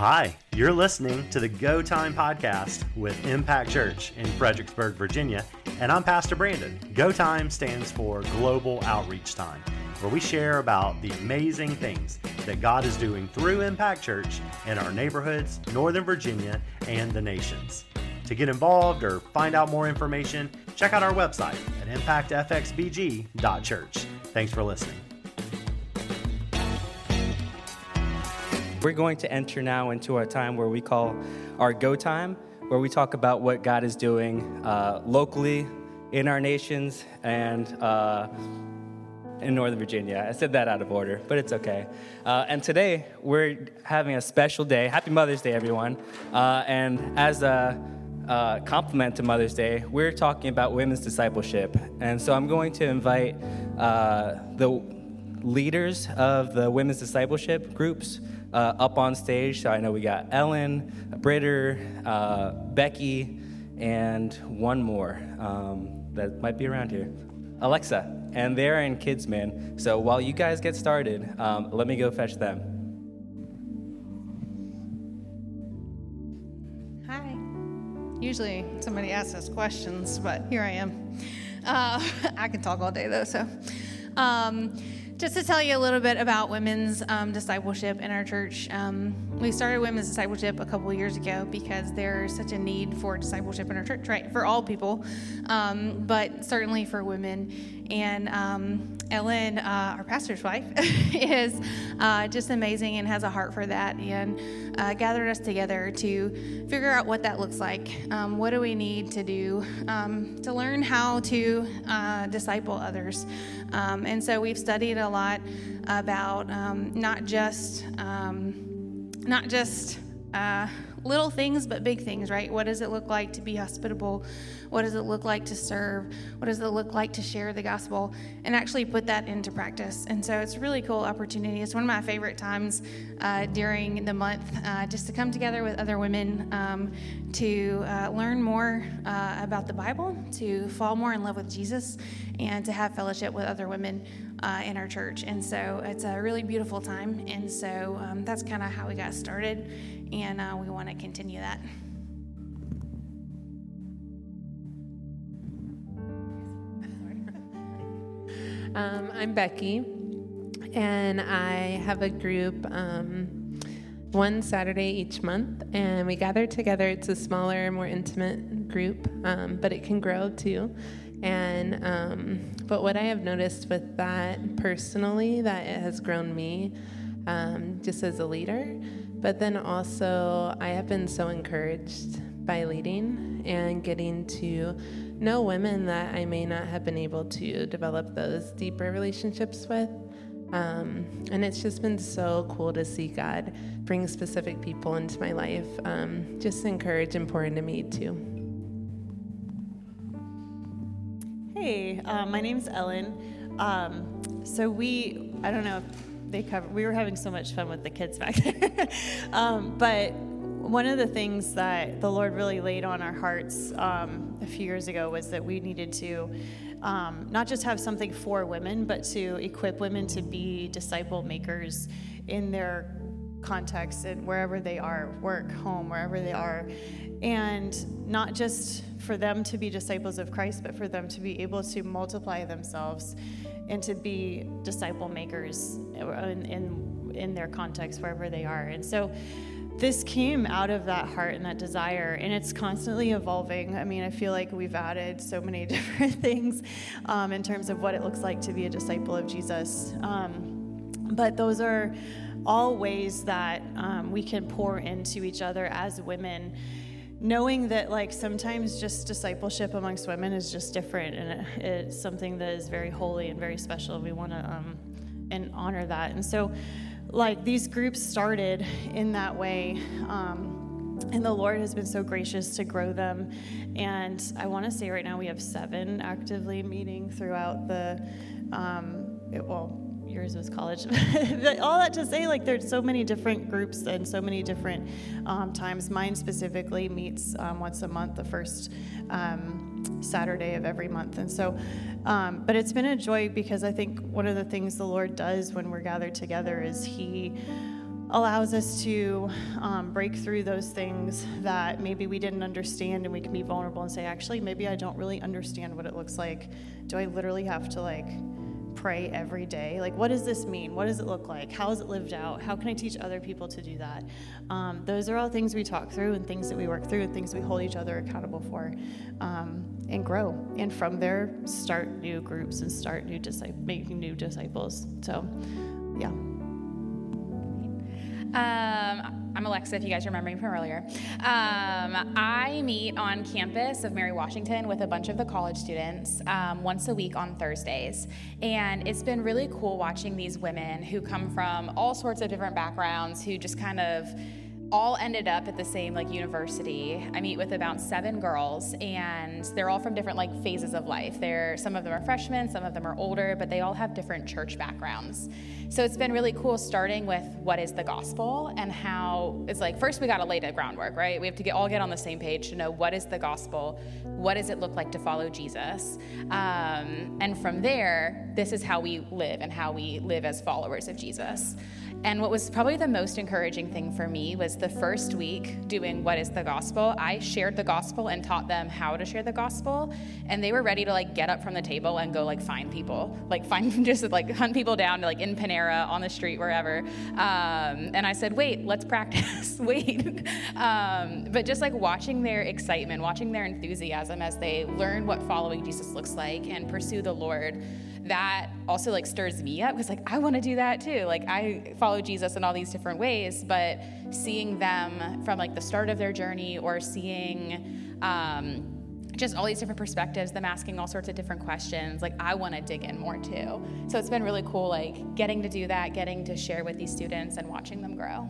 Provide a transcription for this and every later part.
Hi, you're listening to the Go Time podcast with Impact Church in Fredericksburg, Virginia, and I'm Pastor Brandon. Go Time stands for Global Outreach Time, where we share about the amazing things that God is doing through Impact Church in our neighborhoods, Northern Virginia, and the nations. To get involved or find out more information, check out our website at impactfxbg.church. Thanks for listening. We're going to enter now into a time where we call our Go Time, where we talk about what God is doing locally in our nations and in Northern Virginia. I said that out of order, but it's okay. And today, we're having a special day. Happy Mother's Day, everyone. And as a compliment to Mother's Day, we're talking about women's discipleship. And so I'm going to invite the leaders of the women's discipleship groups up on stage. So I know we got Ellen, Britter, Becky, and one more that might be around here, Alexa. And they're in Kids Min. So while you guys get started, let me go fetch them. Hi. Usually somebody asks us questions, but here I am. I can talk all day though, so. Just to tell you a little bit about women's discipleship in our church. We started women's discipleship a couple of years ago because there's such a need for discipleship in our church, right? For all people, but certainly for women. And Ellen, our pastor's wife, is just amazing and has a heart for that, and gathered us together to figure out what that looks like. What do we need to do to learn how to disciple others? And so we've studied a lot about not just little things, but big things, right? What does it look like to be hospitable? What does it look like to serve? What does it look like to share the gospel and actually put that into practice? And so it's a really cool opportunity. It's one of my favorite times during the month, just to come together with other women to learn more about the Bible, to fall more in love with Jesus, and to have fellowship with other women in our church. And so it's a really beautiful time. And so that's kind of how we got started, and we want to continue that. I'm Becky, and I have a group one Saturday each month, and we gather together. It's a smaller, more intimate group, but it can grow too. And but what I have noticed with that personally, that it has grown me just as a leader, but then also I have been so encouraged by leading and getting to know women that I may not have been able to develop those deeper relationships with. And it's just been so cool to see God bring specific people into my life, just encourage and pour into me too. Hey, my name's Ellen. So we were having so much fun with the kids back there. But one of the things that the Lord really laid on our hearts a few years ago was that we needed to not just have something for women, but to equip women to be disciple makers in their context and wherever they are, work, home, wherever they are. And not just for them to be disciples of Christ, but for them to be able to multiply themselves and to be disciple makers in their context, wherever they are. And so this came out of that heart and that desire, and it's constantly evolving. I mean, I feel like we've added so many different things in terms of what it looks like to be a disciple of Jesus. But those are all ways that we can pour into each other as women, knowing that like sometimes just discipleship amongst women is just different, and it's something that is very holy and very special. We want to and honor that. And so like these groups started in that way, and the Lord has been so gracious to grow them. And I want to say right now we have 7 actively meeting throughout the, yours was college. But all that to say, like there's so many different groups and so many different times. Mine specifically meets once a month, the first Saturday of every month. And so, but it's been a joy because I think one of the things the Lord does when we're gathered together is He allows us to break through those things that maybe we didn't understand, and we can be vulnerable and say, actually, maybe I don't really understand what it looks like. Do I literally have to pray every day? What does this mean? What does it look like? How is it lived out? How can I teach other people to do that? Those are all things we talk through and things that we work through and things we hold each other accountable for, and grow. And from there, start new groups and start making new disciples. So, yeah. I'm Alexa, if you guys remember me from earlier. I meet on campus of Mary Washington with a bunch of the college students once a week on Thursdays. And it's been really cool watching these women who come from all sorts of different backgrounds, who just kind of all ended up at the same university. I meet with about 7 girls, and they're all from different phases of life. Some of them are freshmen, some of them are older, but they all have different church backgrounds. So it's been really cool starting with what is the gospel, and how it's first we got to lay the groundwork, right? We have to all get on the same page to know what is the gospel, what does it look like to follow Jesus, and from there, this is how we live and how we live as followers of Jesus. And what was probably the most encouraging thing for me was the first week doing what is the gospel. I shared the gospel and taught them how to share the gospel, and they were ready to get up from the table and go find people, hunt people down to in Panera, on the street, wherever. And I said, wait, let's practice. Wait. But just watching their excitement, watching their enthusiasm as they learn what following Jesus looks like and pursue the Lord, that also stirs me up, because I want to do that too. I follow Jesus in all these different ways, but seeing them from the start of their journey, or seeing just all these different perspectives, them asking all sorts of different questions, I want to dig in more too. So it's been really cool, getting to do that, getting to share with these students and watching them grow.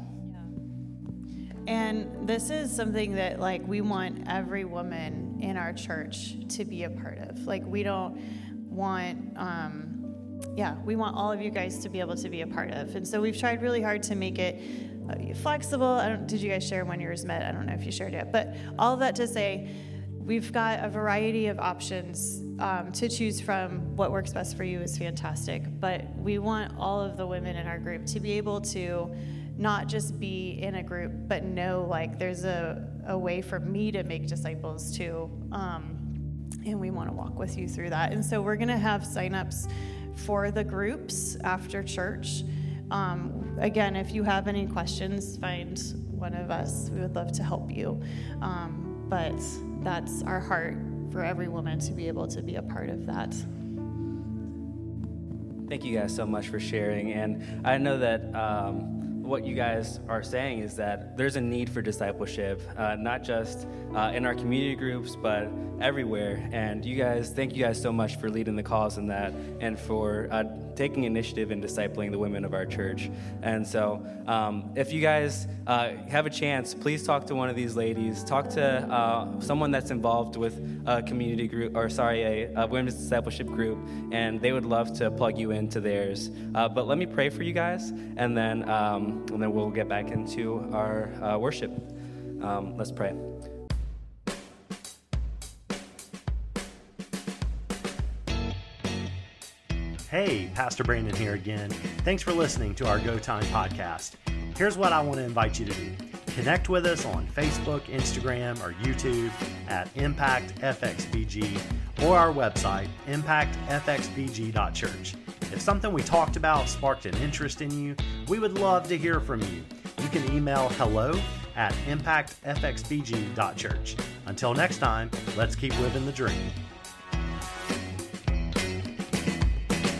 And this is something that we want every woman in our church to be a part of. We don't want, we want all of you guys to be able to be a part of. And so we've tried really hard to make it flexible. Did you guys share when yours met? I don't know if you shared it, but all of that to say, we've got a variety of options to choose from. What works best for you is fantastic, but we want all of the women in our group to be able to not just be in a group, but know there's a way for me to make disciples too. And we want to walk with you through that. And so we're going to have signups for the groups after church. Again, if you have any questions, find one of us. We would love to help you. But that's our heart, for every woman to be able to be a part of that. Thank you guys so much for sharing. And I know that what you guys are saying is that there's a need for discipleship, not just in our community groups, but everywhere. And thank you guys so much for leading the cause in that, and for taking initiative in discipling the women of our church. And so if you guys have a chance, please talk to one of these ladies. Talk to someone that's involved with a community group, a women's discipleship group, and they would love to plug you into theirs. But let me pray for you guys, and then we'll get back into our worship. Let's pray. Hey, Pastor Brandon here again. Thanks for listening to our Go Time podcast. Here's what I want to invite you to do. Connect with us on Facebook, Instagram, or YouTube at Impact FXBG, or our website, impactfxbg.church. If something we talked about sparked an interest in you, we would love to hear from you. You can email hello@impactfxbg.church. Until next time, let's keep living the dream.